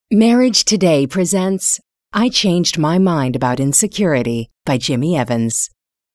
Marriage Today presents I Changed My Mind About Insecurity by Jimmy Evans.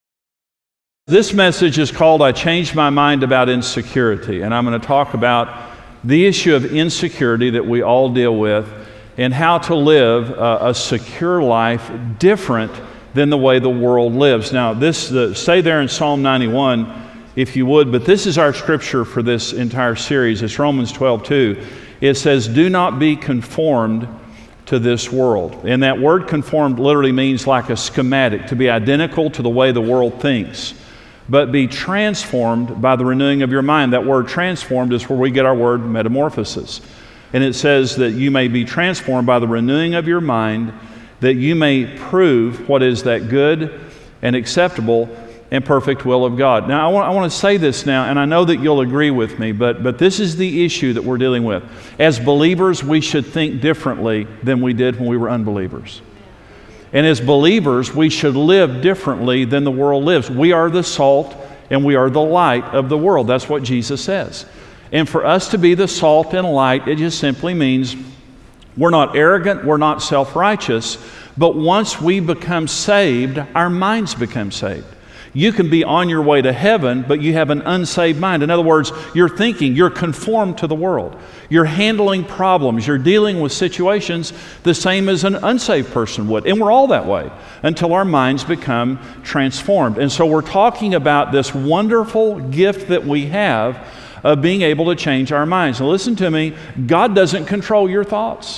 This message is called I Changed My Mind About Insecurity, and I'm going to talk about the issue of insecurity that we all deal with and how to live a secure life different than the way the world lives. Now, stay there in Psalm 91 if you would, but this is our scripture for this entire series. It's Romans 12:2. It says, "Do not be conformed to this world." And that word conformed literally means like a schematic, to be identical to the way the world thinks. But be transformed by the renewing of your mind. That word transformed is where we get our word metamorphosis. And it says that you may be transformed by the renewing of your mind, that you may prove what is that good and acceptable and perfect will of God. Now, I want to say this now, and I know that you'll agree with me, but this is the issue that we're dealing with. As believers, we should think differently than we did when we were unbelievers. And as believers, we should live differently than the world lives. We are the salt and we are the light of the world. That's what Jesus says. And for us to be the salt and light, it just simply means we're not arrogant, we're not self-righteous, but once we become saved, our minds become saved. You can be on your way to heaven, but you have an unsaved mind. In other words, you're thinking, you're conformed to the world. You're handling problems, you're dealing with situations the same as an unsaved person would. And we're all that way until our minds become transformed. And so we're talking about this wonderful gift that we have of being able to change our minds. Now listen to me, God doesn't control your thoughts.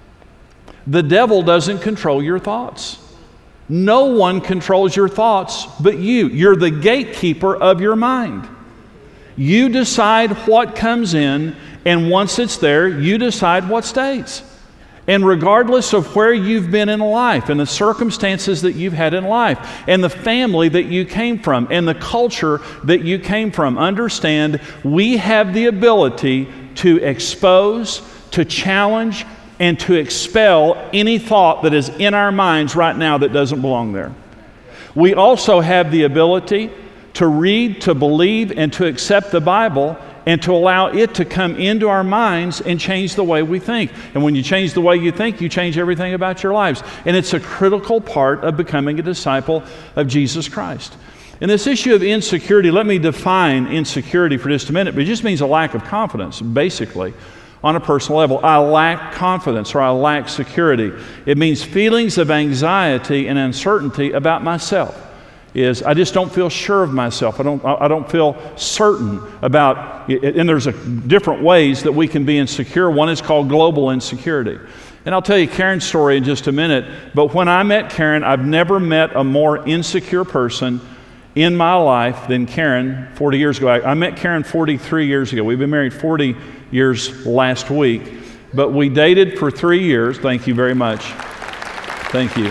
The devil doesn't control your thoughts. No one controls your thoughts but you. You're the gatekeeper of your mind. You decide what comes in, and once it's there, you decide what stays. And regardless of where you've been in life, and the circumstances that you've had in life, and the family that you came from, and the culture that you came from, understand we have the ability to expose, to challenge, and to expel any thought that is in our minds right now that doesn't belong there. We also have the ability to read, to believe, and to accept the Bible and to allow it to come into our minds and change the way we think. And when you change the way you think, you change everything about your lives. And it's a critical part of becoming a disciple of Jesus Christ. And this issue of insecurity, let me define insecurity for just a minute, but it just means a lack of confidence, basically. On a personal level, I lack confidence or I lack security. It means feelings of anxiety and uncertainty about myself. I just don't feel sure of myself. I don't feel certain about it. And there's different ways that we can be insecure. One is called global insecurity. And I'll tell you Karen's story in just a minute. But when I met Karen, I've never met a more insecure person in my life than Karen 40 years ago. I met Karen 43 years ago. We've been married 40 years last week, but we dated for 3 years. Thank you very much. Thank you.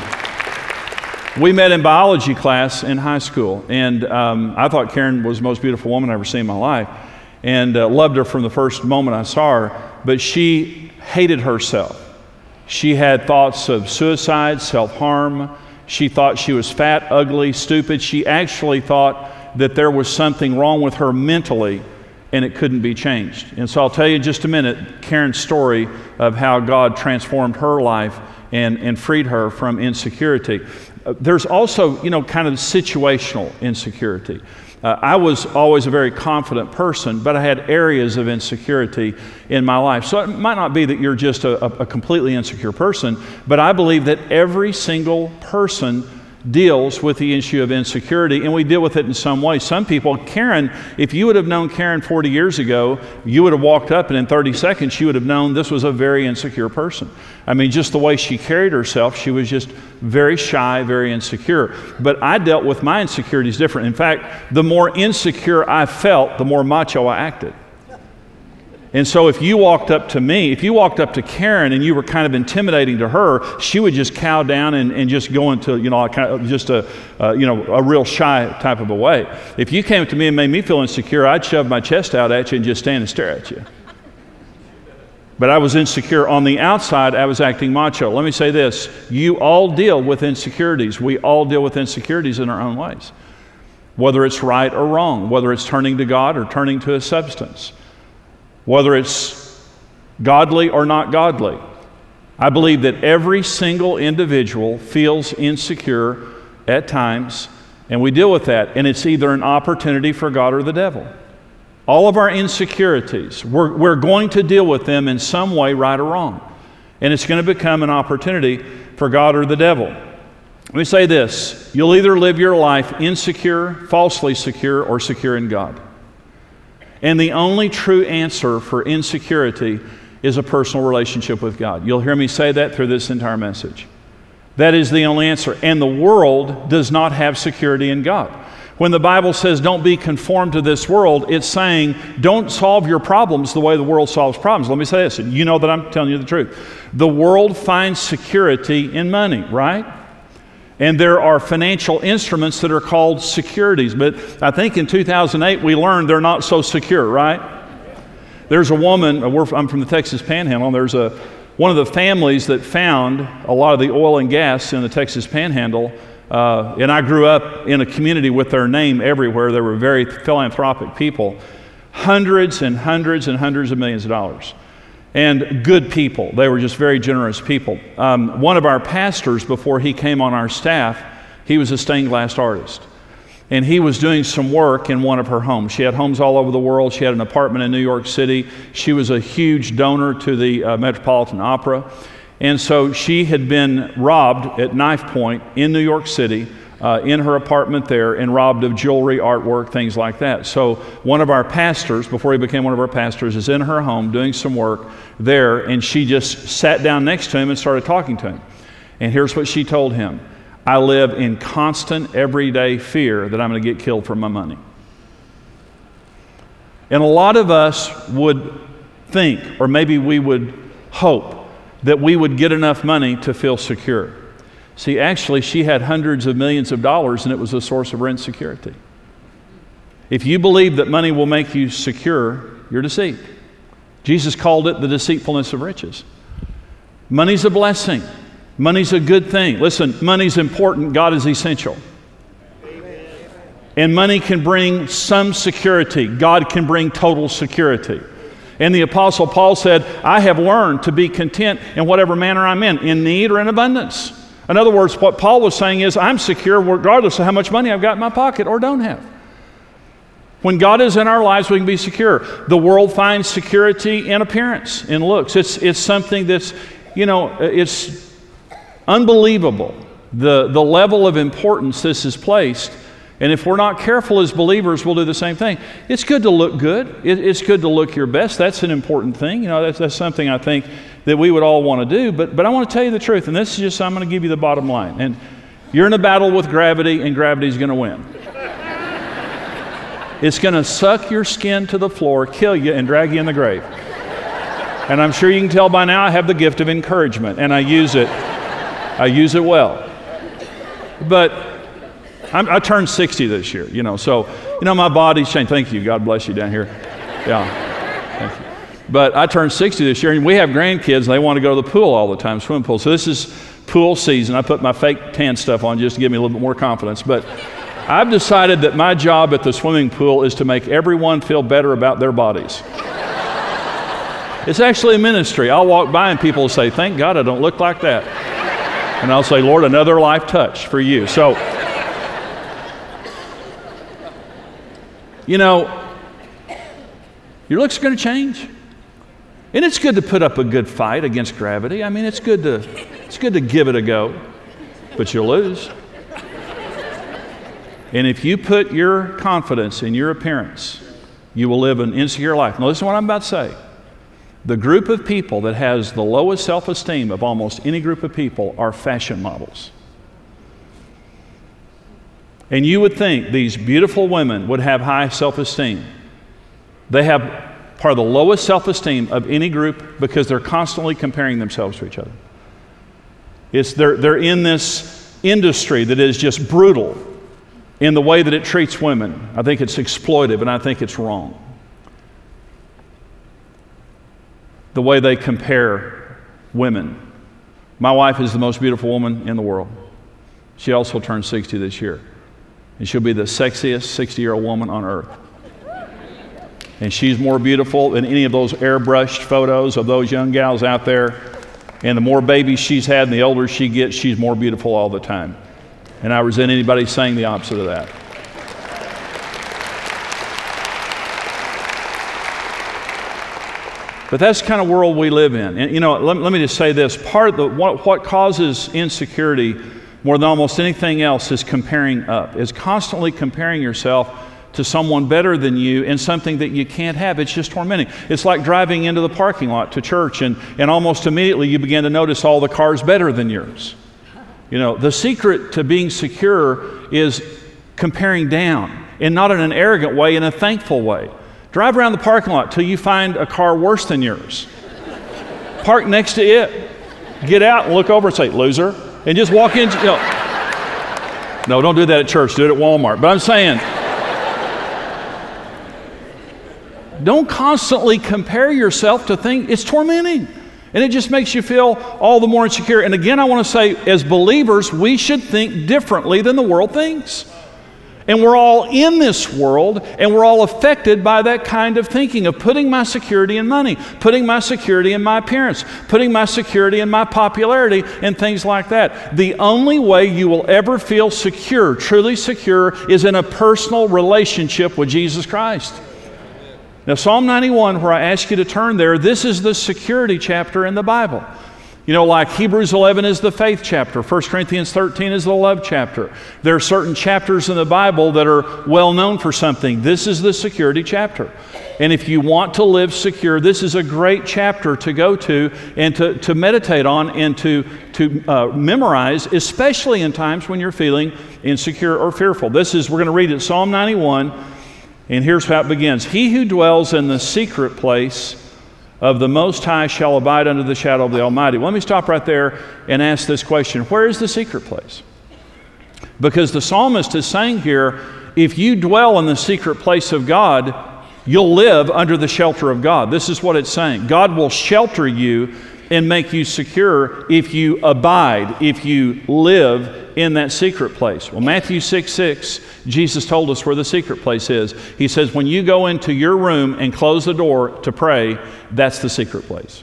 We met in biology class in high school, and I thought Karen was the most beautiful woman I've ever seen in my life, and loved her from the first moment I saw her, but she hated herself. She had thoughts of suicide, self-harm. She thought she was fat, ugly, stupid. She actually thought that there was something wrong with her mentally and it couldn't be changed. And so I'll tell you in just a minute Karen's story of how God transformed her life and freed her from insecurity. There's also, kind of situational insecurity. I was always a very confident person, but I had areas of insecurity in my life. So it might not be that you're just a completely insecure person, but I believe that every single person deals with the issue of insecurity, and we deal with it in some way. Some people, Karen, if you would have known Karen 40 years ago, you would have walked up and in 30 seconds you would have known this was a very insecure person. I mean, just the way she carried herself, she was just very shy, very insecure. But I dealt with my insecurities different. In fact, the more insecure I felt, the more macho I acted. And so if you walked up to Karen and you were kind of intimidating to her, she would just cow down and just go into, a real shy type of a way. If you came up to me and made me feel insecure, I'd shove my chest out at you and just stand and stare at you. But I was insecure on the outside. I was acting macho. Let me say this. You all deal with insecurities. We all deal with insecurities in our own ways. Whether it's right or wrong, whether it's turning to God or turning to a substance. Whether it's godly or not godly. I believe that every single individual feels insecure at times, and we deal with that, and it's either an opportunity for God or the devil. All of our insecurities, we're going to deal with them in some way, right or wrong. And it's going to become an opportunity for God or the devil. Let me say this: you'll either live your life insecure, falsely secure, or secure in God. And the only true answer for insecurity is a personal relationship with God. You'll hear me say that through this entire message. That is the only answer. And the world does not have security in God. When the Bible says don't be conformed to this world, it's saying don't solve your problems the way the world solves problems. Let me say this, and you know that I'm telling you the truth. The world finds security in money, right? And there are financial instruments that are called securities. But I think in 2008 we learned they're not so secure, right? There's a woman, I'm from the Texas Panhandle, and there's one of the families that found a lot of the oil and gas in the Texas Panhandle. And I grew up in a community with their name everywhere. They were very philanthropic people. Hundreds and hundreds and hundreds of millions of dollars. And good people. They were just very generous people. One of our pastors, before he came on our staff, he was a stained glass artist. And he was doing some work in one of her homes. She had homes all over the world. She had an apartment in New York City. She was a huge donor to the Metropolitan Opera. And so she had been robbed at knife point in New York City, in her apartment there, and robbed of jewelry, artwork, things like that. So one of our pastors, before he became one of our pastors, is in her home doing some work there, and she just sat down next to him and started talking to him. And here's what she told him: I live in constant, everyday fear that I'm going to get killed for my money. And a lot of us would think, or maybe we would hope, that we would get enough money to feel secure. See, actually, she had hundreds of millions of dollars, and it was a source of her insecurity. If you believe that money will make you secure, you're deceived. Jesus called it the deceitfulness of riches. Money's a blessing. Money's a good thing. Listen, money's important. God is essential. Amen. And money can bring some security. God can bring total security. And the Apostle Paul said, I have learned to be content in whatever manner I'm in need or in abundance. In other words, what Paul was saying is, I'm secure regardless of how much money I've got in my pocket or don't have. When God is in our lives, we can be secure. The world finds security in appearance, in looks. It's something that's, it's unbelievable, the level of importance this is placed. And if we're not careful as believers, we'll do the same thing. It's good to look good. It's good to look your best. That's an important thing. That's something I think that we would all want to do. But I want to tell you the truth, and this is just, I'm going to give you the bottom line. And you're in a battle with gravity, and gravity's going to win. It's going to suck your skin to the floor, kill you, and drag you in the grave. And I'm sure you can tell by now I have the gift of encouragement, and I use it well. But I turned 60 this year, so my body's changed. Thank you. God bless you down here. Yeah, thank you. But I turned 60 this year, and we have grandkids, and they want to go to the pool all the time, swimming pool. So this is pool season. I put my fake tan stuff on just to give me a little bit more confidence. But I've decided that my job at the swimming pool is to make everyone feel better about their bodies. It's actually a ministry. I'll walk by and people will say, thank God I don't look like that. And I'll say, Lord, another life touch for you. So, your looks are going to change. And it's good to put up a good fight against gravity. I mean, it's good to give it a go, but you'll lose. And if you put your confidence in your appearance, you will live an insecure life. Now listen to what I'm about to say. The group of people that has the lowest self-esteem of almost any group of people are fashion models. And you would think these beautiful women would have high self-esteem. They have part of the lowest self-esteem of any group because they're constantly comparing themselves to each other. They're in this industry that is just brutal in the way that it treats women. I think it's exploitive, and I think it's wrong. The way they compare women. My wife is the most beautiful woman in the world. She also turned 60 this year. And she'll be the sexiest 60-year-old woman on earth. And she's more beautiful than any of those airbrushed photos of those young gals out there. And the more babies she's had and the older she gets, she's more beautiful all the time. And I resent anybody saying the opposite of that. But that's the kind of world we live in. And let me just say this. Part of what causes insecurity more than almost anything else is comparing up, is constantly comparing yourself to someone better than you in something that you can't have. It's just tormenting. It's like driving into the parking lot to church and almost immediately you begin to notice all the cars better than yours. The secret to being secure is comparing down, and not in an arrogant way, in a thankful way. Drive around the parking lot till you find a car worse than yours. Park next to it. Get out and look over and say, loser, and just walk in. No, don't do that at church. Do it at Walmart. But I'm saying, don't constantly compare yourself to things. It's tormenting. And it just makes you feel all the more insecure. And again, I want to say, as believers, we should think differently than the world thinks. And we're all in this world, and we're all affected by that kind of thinking of putting my security in money, putting my security in my appearance, putting my security in my popularity, and things like that. The only way you will ever feel secure, truly secure, is in a personal relationship with Jesus Christ. Now, Psalm 91, where I ask you to turn there, this is the security chapter in the Bible. Like Hebrews 11 is the faith chapter. 1 Corinthians 13 is the love chapter. There are certain chapters in the Bible that are well known for something. This is the security chapter. And if you want to live secure, this is a great chapter to go to and to meditate on and to memorize, especially in times when you're feeling insecure or fearful. We're going to read it, Psalm 91, and here's how it begins. He who dwells in the secret place of the Most High shall abide under the shadow of the Almighty. Well, let me stop right there and ask this question. Where is the secret place? Because the psalmist is saying here, if you dwell in the secret place of God, you'll live under the shelter of God. This is what it's saying. God will shelter you and make you secure if you abide, if you live in that secret place. Well, Matthew 6:6, Jesus told us where the secret place is. He says, when you go into your room and close the door to pray, that's the secret place.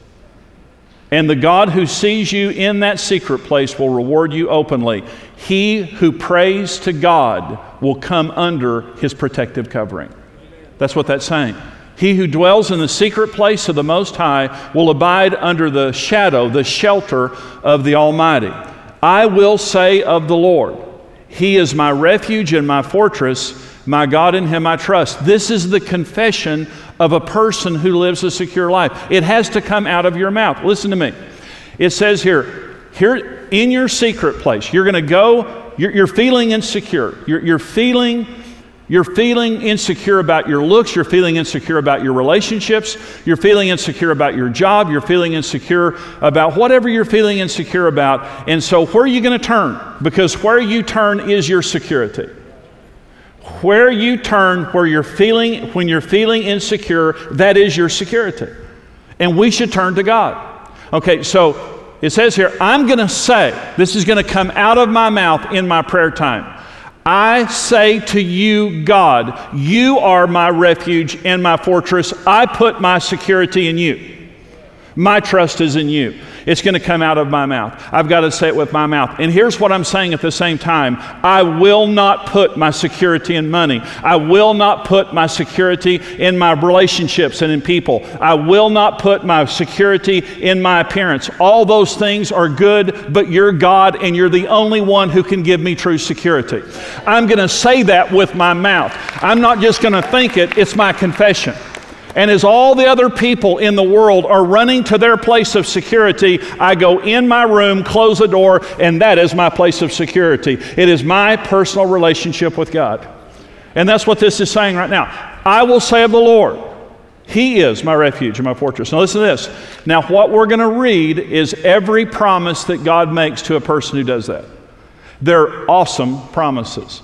And the God who sees you in that secret place will reward you openly. He who prays to God will come under his protective covering. That's what that's saying. He who dwells in the secret place of the Most High will abide under the shadow, the shelter of the Almighty. I will say of the Lord, He is my refuge and my fortress, my God, in Him I trust. This is the confession of a person who lives a secure life. It has to come out of your mouth. Listen to me. It says here in your secret place, you're going to go, you're feeling insecure. You're feeling insecure about your looks. You're feeling insecure about your relationships. You're feeling insecure about your job. You're feeling insecure about whatever you're feeling insecure about. And so where are you going to turn? Because where you turn is your security. Where you turn, when you're feeling insecure, that is your security. And we should turn to God. Okay, so it says here, I'm going to say, this is going to come out of my mouth in my prayer time. I say to you, God, you are my refuge and my fortress. I put my security in you. My trust is in you. It's going to come out of my mouth. I've got to say it with my mouth. And here's what I'm saying at the same time. I will not put my security in money. I will not put my security in my relationships and in people. I will not put my security in my appearance. All those things are good, but you're God and you're the only one who can give me true security. I'm going to say that with my mouth. I'm not just going to think it. It's my confession. And as all the other people in the world are running to their place of security, I go in my room, close the door, and that is my place of security. It is my personal relationship with God. And that's what this is saying right now. I will say of the Lord, He is my refuge and my fortress. Now listen to this. Now what we're going to read is every promise that God makes to a person who does that. They're awesome promises.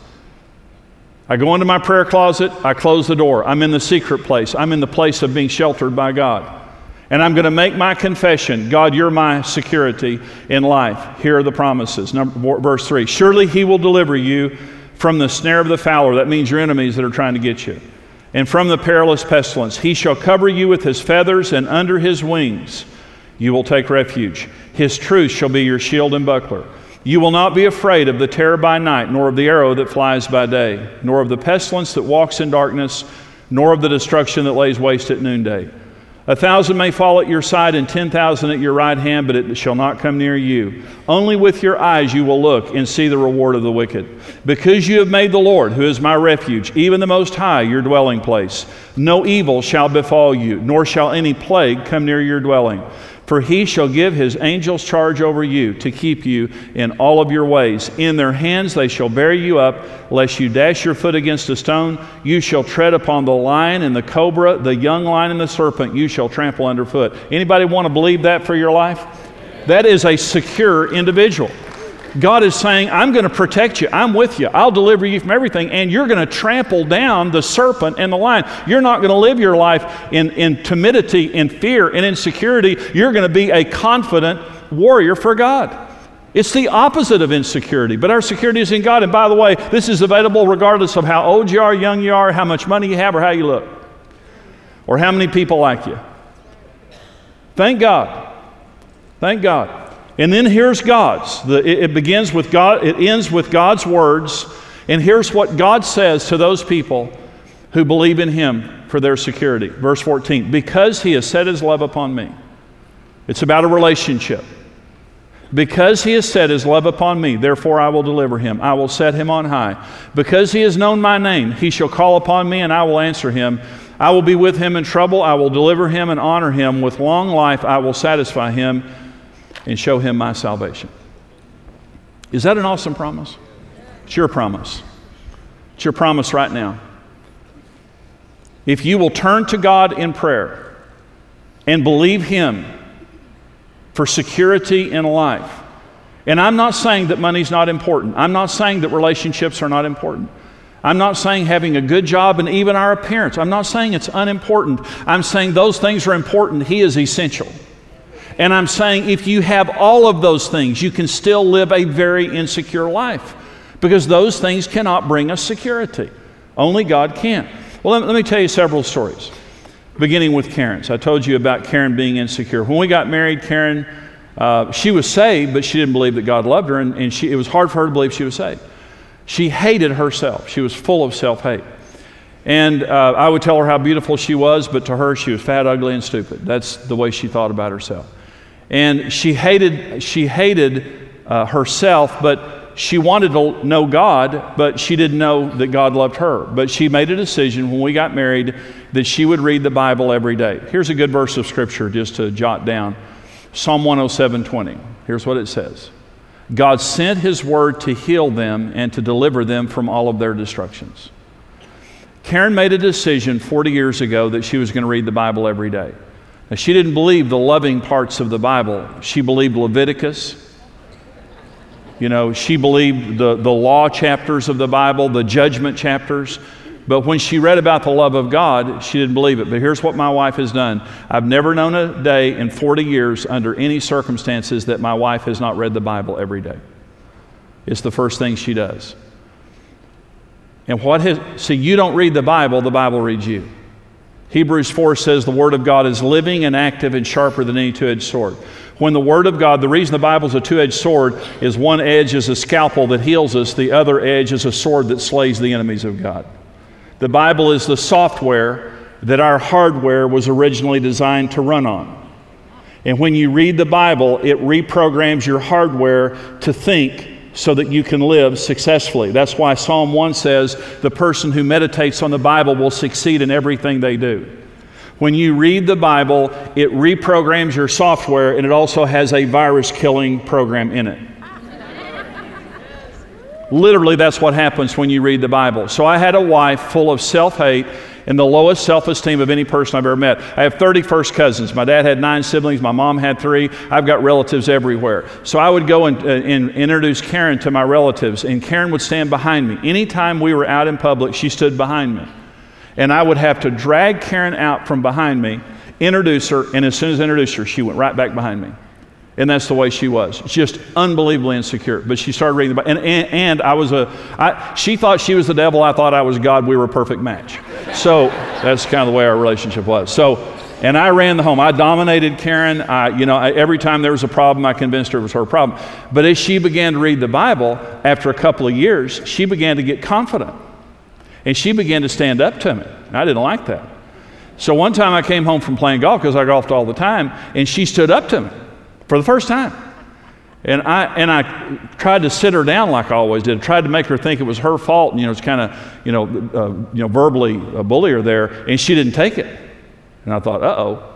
I go into my prayer closet, I close the door. I'm in the secret place. I'm in the place of being sheltered by God. And I'm going to make my confession. God, you're my security in life. Here are the promises. Verse 3, surely He will deliver you from the snare of the fowler. That means your enemies that are trying to get you. And from the perilous pestilence. He shall cover you with His feathers, and under His wings you will take refuge. His truth shall be your shield and buckler. You will not be afraid of the terror by night, nor of the arrow that flies by day, nor of the pestilence that walks in darkness, nor of the destruction that lays waste at noonday. 1,000 may fall at your side and 10,000 at your right hand, but it shall not come near you. Only with your eyes you will look and see the reward of the wicked. Because you have made the Lord, who is my refuge, even the Most High, your dwelling place, no evil shall befall you, nor shall any plague come near your dwelling. For he shall give his angels charge over you to keep you in all of your ways. In their hands they shall bear you up, lest you dash your foot against a stone. You shall tread upon the lion and the cobra, the young lion and the serpent you shall trample underfoot. Anybody want to believe that for your life? That is a secure individual. God is saying, I'm going to protect you. I'm with you. I'll deliver you from everything, and you're going to trample down the serpent and the lion. You're not going to live your life in timidity, in fear, and insecurity. You're going to be a confident warrior for God. It's the opposite of insecurity, but our security is in God. And by the way, this is available regardless of how old you are, young you are, how much money you have, or how you look, or how many people like you. Thank God. Thank God. And then here's God's. It begins with God, it ends with God's words. And here's what God says to those people who believe in Him for their security. Verse 14, because He has set His love upon me. It's about a relationship. Because He has set His love upon me, therefore I will deliver him. I will set him on high. Because He has known my name, He shall call upon me and I will answer him. I will be with him in trouble. I will deliver him and honor him. With long life I will satisfy him and show him my salvation. Is that an awesome promise? It's your promise. It's your promise right now. If you will turn to God in prayer and believe Him for security in life, and I'm not saying that money's not important. I'm not saying that relationships are not important. I'm not saying having a good job and even our appearance. I'm not saying it's unimportant. I'm saying those things are important. He is essential. And I'm saying if you have all of those things, you can still live a very insecure life because those things cannot bring us security. Only God can. Well, let me tell you several stories, beginning with Karen's. I told you about Karen being insecure. When we got married, Karen, she was saved, but she didn't believe that God loved her, and it was hard for her to believe she was saved. She hated herself. She was full of self-hate. And I would tell her how beautiful she was, but to her, she was fat, ugly, and stupid. That's the way she thought about herself. And she hated herself, but she wanted to know God, but she didn't know that God loved her. But she made a decision when we got married that she would read the Bible every day. Here's a good verse of Scripture just to jot down. Psalm 107:20. Here's what it says. God sent His word to heal them and to deliver them from all of their destructions. Karen made a decision 40 years ago that she was going to read the Bible every day. Now, she didn't believe the loving parts of the Bible. She believed Leviticus. She believed the law chapters of the Bible, the judgment chapters. But when she read about the love of God, she didn't believe it. But here's what my wife has done. I've never known a day in 40 years under any circumstances that my wife has not read the Bible every day. It's the first thing she does. And so you don't read the Bible reads you. Hebrews 4 says the Word of God is living and active and sharper than any two-edged sword. When the Word of God, the reason the Bible's a two-edged sword is one edge is a scalpel that heals us, the other edge is a sword that slays the enemies of God. The Bible is the software that our hardware was originally designed to run on. And when you read the Bible, it reprograms your hardware to think so that you can live successfully. That's why Psalm 1 says the person who meditates on the Bible will succeed in everything they do. When you read the Bible, it reprograms your software, and it also has a virus-killing program in it. Literally, that's what happens when you read the Bible. So I had a wife full of self-hate and the lowest self-esteem of any person I've ever met. I have 30 first cousins. My dad had 9 siblings. My mom had 3. I've got relatives everywhere. So I would go and introduce Karen to my relatives, and Karen would stand behind me. Anytime we were out in public, she stood behind me. And I would have to drag Karen out from behind me, introduce her, and as soon as I introduced her, she went right back behind me. And that's the way she was. Just unbelievably insecure. But she started reading the Bible. And she thought she was the devil. I thought I was God. We were a perfect match. So that's kind of the way our relationship was. So And I ran the home. I dominated Karen. Every time there was a problem, I convinced her it was her problem. But as she began to read the Bible, after a couple of years, she began to get confident. And she began to stand up to me. And I didn't like that. So one time I came home from playing golf, because I golfed all the time, and she stood up to me for the first time. And I tried to sit her down like I always did. I tried to make her think it was her fault, and it's kind of verbally bully her there, and she didn't take it. And I thought, uh-oh.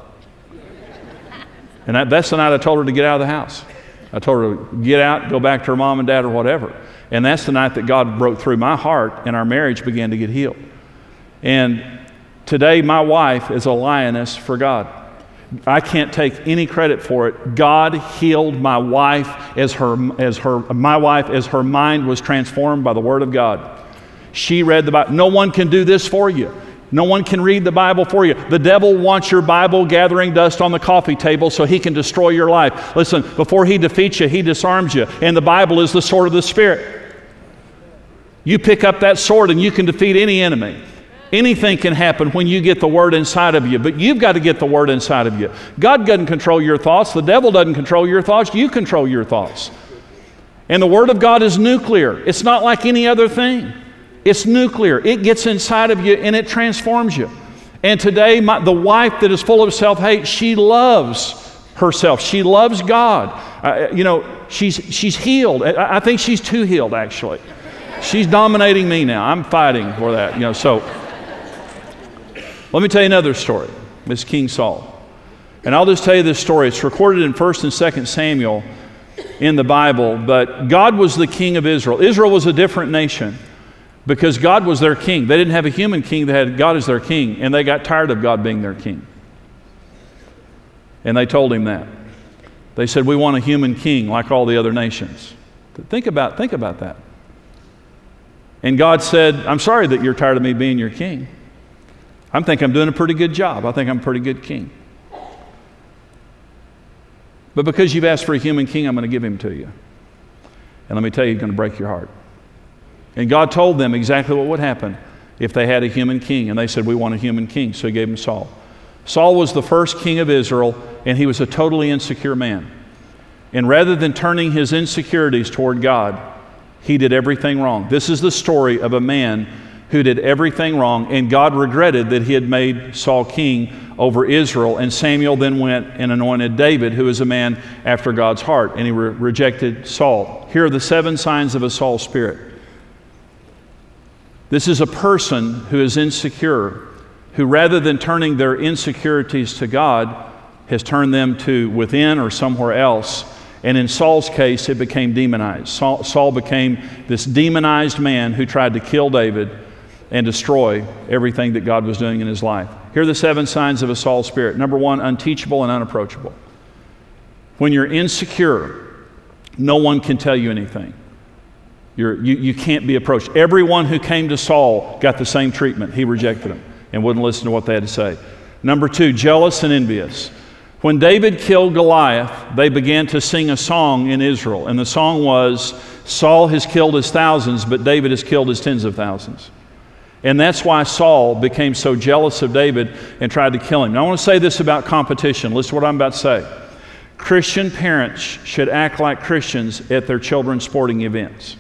And that's the night I told her to get out of the house. I told her to get out, go back to her mom and dad or whatever. And that's the night that God broke through my heart, and our marriage began to get healed. And today my wife is a lioness for God. I can't take any credit for it. God healed my wife as her mind was transformed by the Word of God. She read the Bible. No one can do this for you. No one can read the Bible for you. The devil wants your Bible gathering dust on the coffee table so he can destroy your life. Listen, before he defeats you, he disarms you. And the Bible is the sword of the Spirit. You pick up that sword and you can defeat any enemy. Anything can happen when you get the Word inside of you, but you've got to get the Word inside of you. God doesn't control your thoughts. The devil doesn't control your thoughts. You control your thoughts. And the Word of God is nuclear. It's not like any other thing. It's nuclear. It gets inside of you and it transforms you. And today, the wife that is full of self-hate, she loves herself. She loves God. She's healed. I think she's too healed, actually. She's dominating me now. I'm fighting for that. Let me tell you another story. It's King Saul. And I'll just tell you this story. It's recorded in 1 and 2 Samuel in the Bible, but God was the king of Israel. Israel was a different nation because God was their king. They didn't have a human king. They had God as their king, and they got tired of God being their king. And they told him that. They said, we want a human king like all the other nations. Think about that. And God said, I'm sorry that you're tired of me being your king. I think I'm doing a pretty good job. I think I'm a pretty good king. But because you've asked for a human king, I'm going to give him to you. And let me tell you, he's going to break your heart. And God told them exactly what would happen if they had a human king. And they said, we want a human king. So he gave them Saul. Saul was the first king of Israel, and he was a totally insecure man. And rather than turning his insecurities toward God, he did everything wrong. This is the story of a man who did everything wrong, and God regretted that he had made Saul king over Israel. And Samuel then went and anointed David, who is a man after God's heart, and he rejected Saul. Here are the 7 signs of a Saul spirit. This is a person who is insecure, who rather than turning their insecurities to God, has turned them to within or somewhere else. And in Saul's case, it became demonized. Saul became this demonized man who tried to kill David and destroy everything that God was doing in his life. Here are the 7 signs of a Saul spirit. Number 1, unteachable and unapproachable. When you're insecure, no one can tell you anything. You can't be approached. Everyone who came to Saul got the same treatment. He rejected them and wouldn't listen to what they had to say. Number 2, jealous and envious. When David killed Goliath, they began to sing a song in Israel. And the song was, Saul has killed his thousands, but David has killed his tens of thousands. And that's why Saul became so jealous of David and tried to kill him. Now I want to say this about competition. Listen to what I'm about to say. Christian parents should act like Christians at their children's sporting events.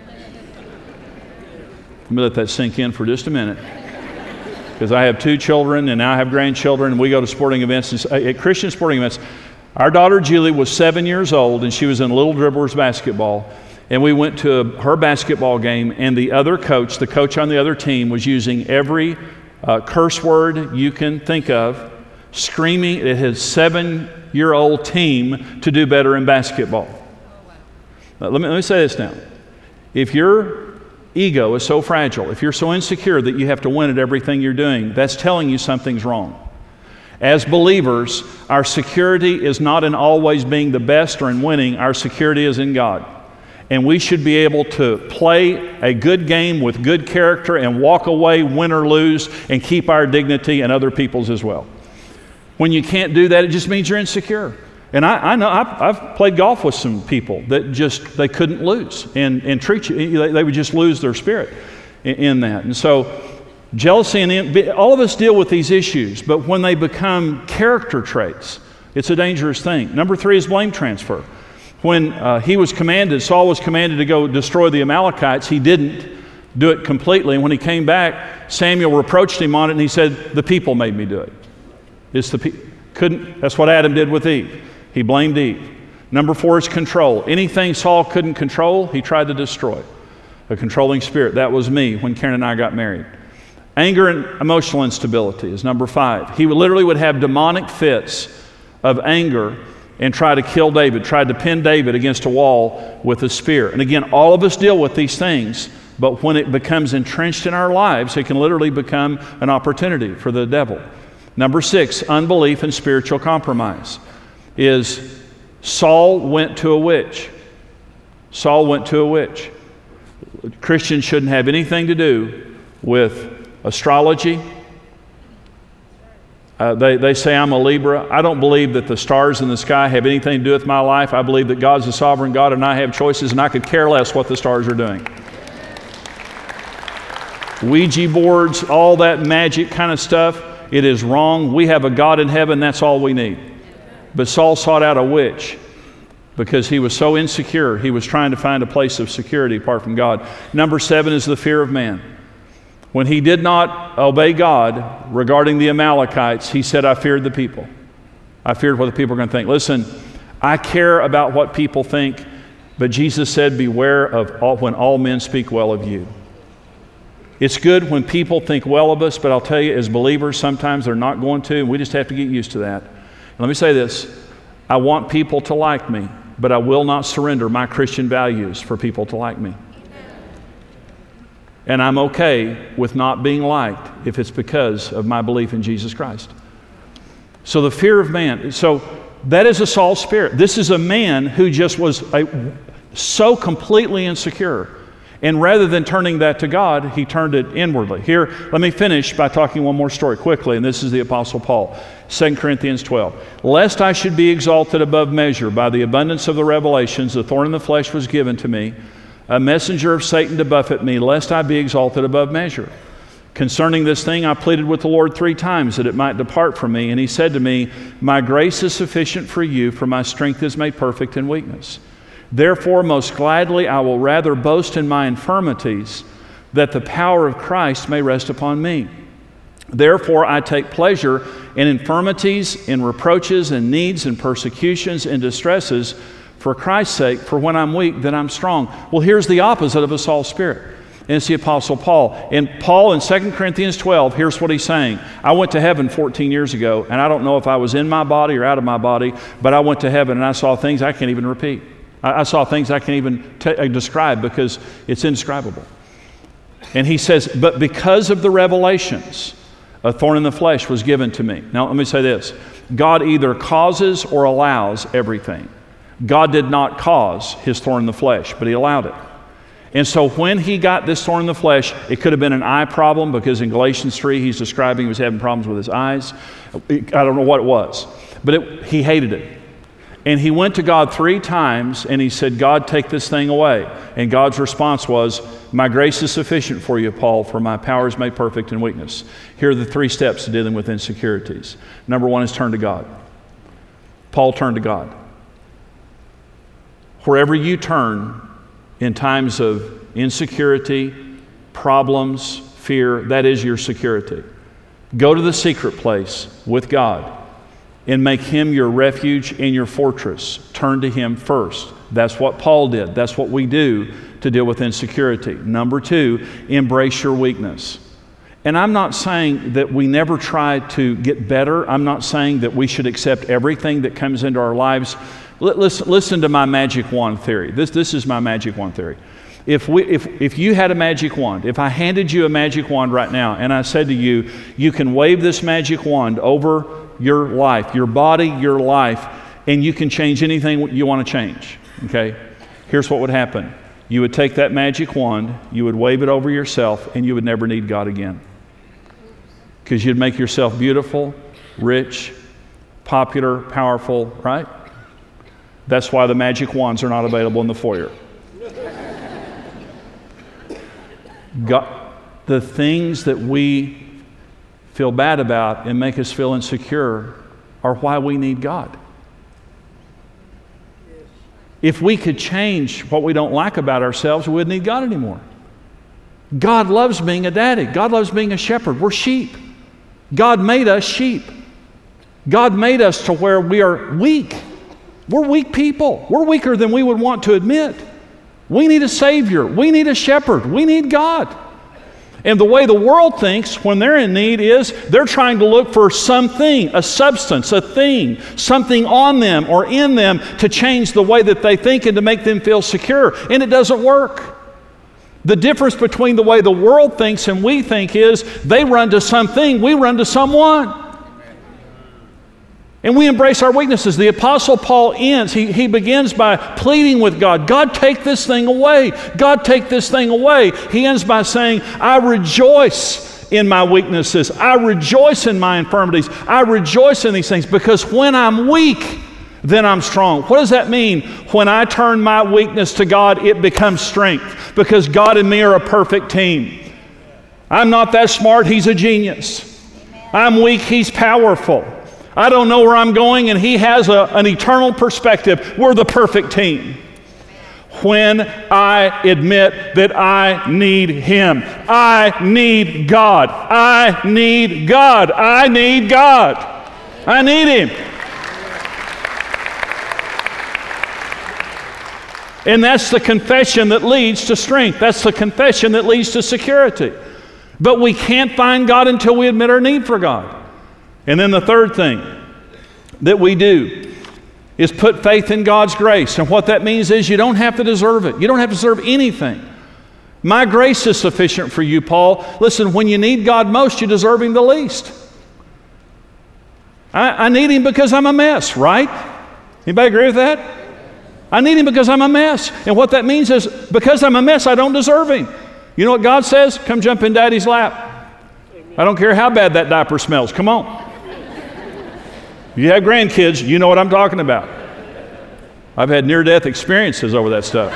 Let me let that sink in for just a minute. Because I have 2 children and now I have grandchildren, and we go to sporting events. At Christian sporting events, our daughter Julie was 7 years old, and she was in Little Dribblers basketball. And we went to her basketball game, and the other coach, the coach on the other team, was using every curse word you can think of, screaming at his 7-year-old team to do better in basketball. Now, let me say this now. If your ego is so fragile, if you're so insecure that you have to win at everything you're doing, that's telling you something's wrong. As believers, our security is not in always being the best or in winning. Our security is in God. And we should be able to play a good game with good character and walk away, win or lose, and keep our dignity and other people's as well. When you can't do that, it just means you're insecure. And I know I've played golf with some people that they couldn't lose and treat you. They would just lose their spirit in that. And so Jealousy and envy, all of us deal with these issues, but when they become character traits, it's a dangerous thing. Number 3 is blame transfer. When Saul was commanded to go destroy the Amalekites, he didn't do it completely. And when he came back, Samuel reproached him on it, and he said, the people made me do it. That's what Adam did with Eve. He blamed Eve. Number 4 is control. Anything Saul couldn't control, he tried to destroy. A controlling spirit. That was me when Karen and I got married. Anger and emotional instability is number 5. He literally would have demonic fits of anger and try to kill David, tried to pin David against a wall with a spear. And again, all of us deal with these things, but when it becomes entrenched in our lives, it can literally become an opportunity for the devil. Number 6, unbelief and spiritual compromise is Saul went to a witch. Saul went to a witch. Christians shouldn't have anything to do with astrology. They say I'm a Libra. I don't believe that the stars in the sky have anything to do with my life. I believe that God's a sovereign God and I have choices, and I could care less what the stars are doing. Ouija boards, all that magic kind of stuff, it is wrong. We have a God in heaven, that's all we need. But Saul sought out a witch because he was so insecure. He was trying to find a place of security apart from God. Number 7 is the fear of man. When he did not obey God regarding the Amalekites, he said, I feared the people. I feared what the people were going to think. Listen, I care about what people think, but Jesus said, beware of when all men speak well of you. It's good when people think well of us, but I'll tell you, as believers, sometimes they're not going to, and we just have to get used to that. And let me say this. I want people to like me, but I will not surrender my Christian values for people to like me. And I'm okay with not being liked if it's because of my belief in Jesus Christ. So the fear of man. So that is a Saul spirit. This is a man who just was so completely insecure. And rather than turning that to God, he turned it inwardly. Here, let me finish by talking one more story quickly, and this is the Apostle Paul, 2 Corinthians 12. Lest I should be exalted above measure by the abundance of the revelations, the thorn in the flesh was given to me, a messenger of Satan to buffet me, lest I be exalted above measure. Concerning this thing, I pleaded with the Lord 3 times that it might depart from me. And he said to me, my grace is sufficient for you, for my strength is made perfect in weakness. Therefore, most gladly, I will rather boast in my infirmities, that the power of Christ may rest upon me. Therefore, I take pleasure in infirmities, in reproaches, and needs, and persecutions, and distresses, for Christ's sake, for when I'm weak, then I'm strong. Well, here's the opposite of a Saul spirit. And it's the Apostle Paul. And Paul in 2 Corinthians 12, here's what he's saying. I went to heaven 14 years ago, and I don't know if I was in my body or out of my body, but I went to heaven and I saw things I can't even repeat. I saw things I can't even describe because it's indescribable. And he says, but because of the revelations, a thorn in the flesh was given to me. Now, let me say this. God either causes or allows everything. God did not cause his thorn in the flesh, but he allowed it. And so when he got this thorn in the flesh, it could have been an eye problem, because in Galatians 3, he's describing he was having problems with his eyes. I don't know what it was, but he hated it. And he went to God 3 times and he said, God, take this thing away. And God's response was, my grace is sufficient for you, Paul, for my power is made perfect in weakness. Here are the 3 steps to dealing with insecurities. Number 1 is turn to God. Paul turned to God. Wherever you turn in times of insecurity, problems, fear, that is your security. Go to the secret place with God and make him your refuge and your fortress. Turn to him first. That's what Paul did. That's what we do to deal with insecurity. Number 2, embrace your weakness. And I'm not saying that we never try to get better. I'm not saying that we should accept everything that comes into our lives. Listen to my magic wand theory. This is my magic wand theory. If you had a magic wand, if I handed you a magic wand right now and I said to you, you can wave this magic wand over your life, your body, your life, and you can change anything you want to change, okay? Here's what would happen. You would take that magic wand, you would wave it over yourself, and you would never need God again. Because you'd make yourself beautiful, rich, popular, powerful, right? That's why the magic wands are not available in the foyer. the things that we feel bad about and make us feel insecure are why we need God. If we could change what we don't like about ourselves, we wouldn't need God anymore. God loves being a daddy. God loves being a shepherd. We're sheep. God made us sheep. God made us to where we are weak. We're weak people. We're weaker than we would want to admit. We need a Savior. We need a shepherd. We need God. And the way the world thinks when they're in need is they're trying to look for something, a substance, a thing, something on them or in them to change the way that they think and to make them feel secure. And it doesn't work. The difference between the way the world thinks and we think is they run to something, we run to someone. And we embrace our weaknesses. The Apostle Paul ends, he begins by pleading with God, God, take this thing away. God, take this thing away. He ends by saying, I rejoice in my weaknesses. I rejoice in my infirmities. I rejoice in these things because when I'm weak, then I'm strong. What does that mean? When I turn my weakness to God, it becomes strength because God and me are a perfect team. I'm not that smart. He's a genius. I'm weak. He's powerful. I don't know where I'm going, and He has an eternal perspective. We're the perfect team. When I admit that I need Him, I need God. I need God. I need God. I need Him. And that's the confession that leads to strength. That's the confession that leads to security. But we can't find God until we admit our need for God. And then the third thing that we do is put faith in God's grace. And what that means is you don't have to deserve it. You don't have to deserve anything. My grace is sufficient for you, Paul. Listen, when you need God most, you deserve Him the least. I need Him because I'm a mess, right? Anybody agree with that? I need Him because I'm a mess. And what that means is because I'm a mess, I don't deserve Him. You know what God says? Come jump in Daddy's lap. I don't care how bad that diaper smells. Come on. You have grandkids, you know what I'm talking about. I've had near-death experiences over that stuff.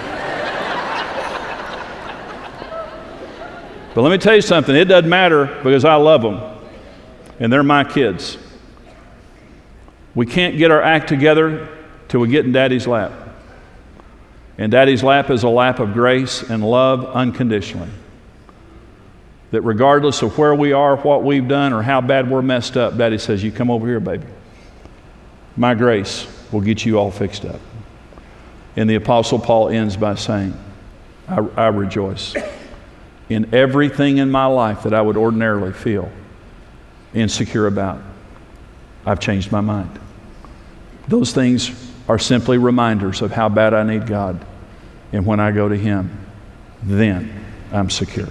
But let me tell you something. It doesn't matter because I love them. And they're my kids. We can't get our act together till we get in Daddy's lap. And Daddy's lap is a lap of grace and love unconditionally. That regardless of where we are, what we've done, or how bad we're messed up, Daddy says, you come over here, baby. My grace will get you all fixed up. And the Apostle Paul ends by saying, I rejoice in everything in my life that I would ordinarily feel insecure about. I've changed my mind. Those things are simply reminders of how bad I need God. And when I go to Him, then I'm secure.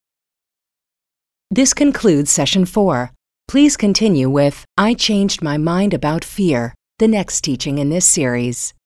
This concludes Session 4. Please continue with I Changed My Mind About Fear, the next teaching in this series.